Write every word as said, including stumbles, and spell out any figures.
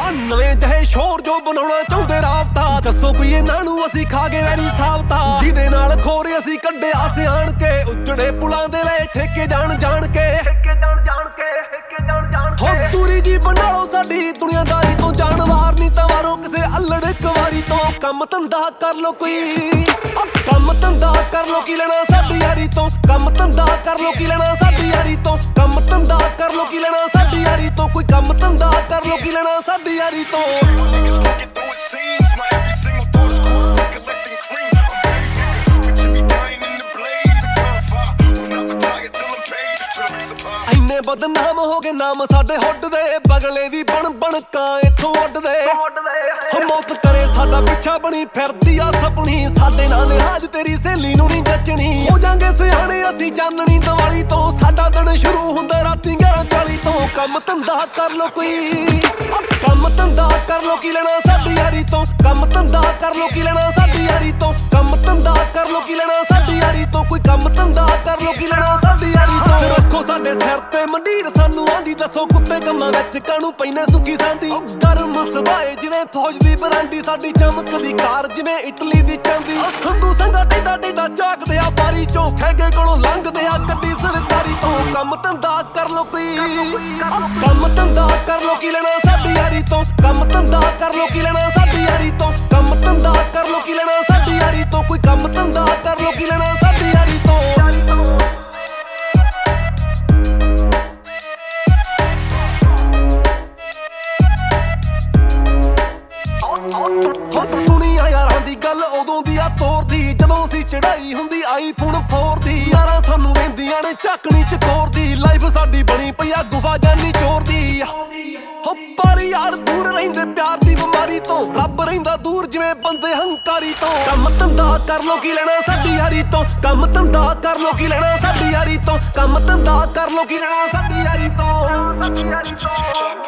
ਆ ਨਵੇਂ ਜਿਹੇ ਸ਼ੋਰ ਜੋ ਬਣਾਉਣਾ ਚਾਹੁੰਦੇ ਰਾਬਤਾ। ਦੱਸੋ ਕੋਈ ਇਹਨਾਂ ਨੂੰ ਅਸੀਂ ਖਾ ਗਏ ਵੈਰੀ ਸਾਬਤਾ। ਜਿਹਦੇ ਨਾਲ ਖੋਰੇ ਅਸੀਂ ਕੱਢਿਆ ਸਿਆਣ ਕੇ, ਉੱਜੜੇ ਪੁਲਾਂ ਦੇ ਲੈ ਠੇਕੇ ਜਾਣ ਜਾਣ ਕੇ, ਠੇਕੇ ਜਾਣ ਜਾਣ ਕੇ, ਠੇਕੇ ਜਾਣ ਜਾਣ ਕੇ। ਹੋ ਦੂਰੀ ਜੀ ਬਣਾਓ ਸਾਡੀ ਦੁਨੀਆਦਾਰੀ ਤੋਂ, ਜਾਨਵਾਰ ਨਹੀਂ ਤਾਂ ਵਾਰੋ ਕਿਸੇ ਅਲੜ ਕਵਾਰੀ ਤੋਂ। ਕੰਮ ਧੰਦਾ ਕਰ ਲੋ ਕੋਈ, ਕੰਮ ਧੰਦਾ ਕਰ ਲੋ ਕੀ ਲੈਣਾ ਸਾਡੀ ਯਾਰੀ ਤੋਂ। ਕੰਮ ਧੰਦਾ ਕਰ ਲੋ ਕੀ ਲੈਣਾ ਸਾਡੀ ਯਾਰੀ ਤੋਂ। ਕੰਮ ਧੰਦਾ ਕਰ ਲੋ ਕੀ ਲੈਣਾ ਸਾਡੀ ਯਾਰੀ ਤੋਂ। ਕੋਈ ਕੰਮ ਧੰਦਾ ਕਰ ਲੋ ਕੀ ਲੈਣਾ ਸਾਡੀ ਯਾਰੀ ਤੋਂ। ਇੰਨੇ ਬਦਨਾਮ ਹੋ ਗਏ ਨਾਮ ਸਾਡੇ ਹੁੱਡ ਦੇ, ਬਗਲੇ ਦੀ ਬਣ ਬਣ ਕਾਂ ਇੱਥੋਂ ਉੱਡਦੇ। ਮੌਤ ਕਰੇ ਸਾਡਾ ਪਿੱਛਾ ਬਣੀ ਫਿਰਦੀ ਆ ਸਪਣੀ, ਸਾਡੇ ਨਾਲ ਲਿਹਾਜ਼ ਤੇਰੀ ਸਹੇਲੀ ਨੂੰ ਨਹੀਂ ਜੱਚਣੀ। ਹੋ ਜਾਂਗੇ ਸਿਆਣੇ ਅਸੀਂ ਚਾਨਣੀ ਦੀਵਾਲੀ ਤੋਂ, ਸਾਡਾ ਦਿਨ ਸ਼ੁਰੂ ਹੁੰਦਾ ਰਾਤੀ ਗਿਆਰਾਂ ਚਾਲੀ ਤੋਂ। ਕੰਮ ਧੰਦਾ ਕਰ ਲੋ ਕੋਈ, ਕੰਮ ਧੰਦਾ ਕਰ ਲੋ ਕੀ ਲੈਣਾ ਸਾਡੀ ਯਾਰੀ ਤੋਂ। ਕੰਮ ਧੰਦਾ ਕਰ ਲੋ ਕੀ ਲੈਣਾ ਸਾਡੀ ਯਾਰੀ ਤੋਂ। ਕੰਮ ਧੰਦਾ ਕਰ ਲੋ ਕੀ ਲੈਣਾ ਸਾਡੀ ਯਾਰੀ ਤੋਂ। ਕੋਈ ਕੰਮ ਧੰਦਾ ਕਰ ਲੋ ਕੀ ਲੈਣਾ ਸਾਡੀ ਯਾਰੀ ਤੋਂ। ਰੱਖੋ ਸਾਡੇ ਸਿਰ ਤੇ ਮੰਡੀਰ ਸਾਨੂੰ ਆਂਦੀ, ਦੱਸੋ ਕੁੱਤੇ ਕੰਮਾਂ ਵਿੱਚ ਕਾਹਨੂੰ ਪੈਨੇ ਸੁੱਕੀ ਸਾਂਦੀ। ਗਰਮ ਸਬਾਏ ਜਿਵੇਂ ਫੌਜ ਦੀ ਬਰਾਂਡੀ, ਸਾਡੀ ਚਮਕਦੀ ਕਾਰ ਜਿਵੇਂ ਇਟਲੀ ਦੀ ਚਾਂਦੀ। ਸੰਧੂ ਸੰਗਾ ਟੇਡਾ ਟੇਡਾ ਝਾਕਦੇ ਆ ਬਾਰੀ ਚੋਂ, ਖੈਗੇ ਕੋਲੋਂ ਲੰਘਦੇ ਆ ਗੱਡੀ ਸਰਕਾਰੀ ਤੋਂ। ਕੰਮ ਧੰਦਾ ਕਰ ਲੋ ਕੋਈ, ਕੰਮ ਧੰਦਾ ਕਰ ਲੋ ਕੀ ਲੈਣਾ ਸਾਡੀ ਯਾਰੀ ਤੋਂ। ਕੰਮ ਧੰਦਾ ਕਰ ਲੋ ਕੀ ਲੈਣਾ ਸਾਡੀ ਯਾਰੀ ਤੋਂ। ਕੰਮ ਧੰਦਾ ਕਰ ਲੋ ਕੀ ਲੈਣਾ ਸਾਡੀ ਯਾਰੀ ਤੋਂ। ਕੋਈ ਕੰਮ ਧੰਦਾ ਕਰ ਲੋ ਕੀ ਲੈਣਾ ਸਾਡੀ ਯਾਰੀ ਤੋਂ। ਹੋ ਦੁਨੀਆ ਯਾਰਾਂ ਦੀ ਗੱਲ ਉਦੋਂ ਦੀ ਆ ਤੋਰਦੀ, ਜਦੋਂ ਅਸੀਂ ਚੜਾਈ ਹੁੰਦੀ ਆਈਫੋਨ ਫੋਰ ਦੀ। ਯਾਰਾਂ ਸਾਨੂੰ ਰਹਿੰਦੀਆਂ ਨੇ ਝਾਕਣੀ ਚਕੋਰ ਦੀ, ਲਾਈਫ ਸਾਡੀ ਬਣੀ ਪਈ ਆ ਗੁਫਾ ਜਾਨੀ ਚੋਰ ਦੀ। ਹੋ ਪਰ ਯਾਰ ਦੂਰ ਰਹਿੰਦੇ ਪਿਆਰ ਦੀ ਬਿਮਾਰੀ ਤੋਂ, ਰੱਬ ਰਹਿੰਦਾ ਦੂਰ ਜਿਵੇਂ ਬੰਦੇ ਹੰਕਾਰੀ ਤੋਂ। ਕੰਮ ਧੰਦਾ ਕਰ ਲੋ ਕੀ ਲੈਣਾ ਸਾਡੀ ਯਾਰੀ ਤੋਂ। ਕੰਮ ਧੰਦਾ ਕਰ ਲੋ ਕੀ ਲੈਣਾ ਸਾਡੀ ਯਾਰੀ ਤੋਂ। ਕੰਮ ਧੰਦਾ ਕਰ ਲੋ ਕੀ ਲੈਣਾ ਸਾਡੀ ਯਾਰੀ ਤੋਂ।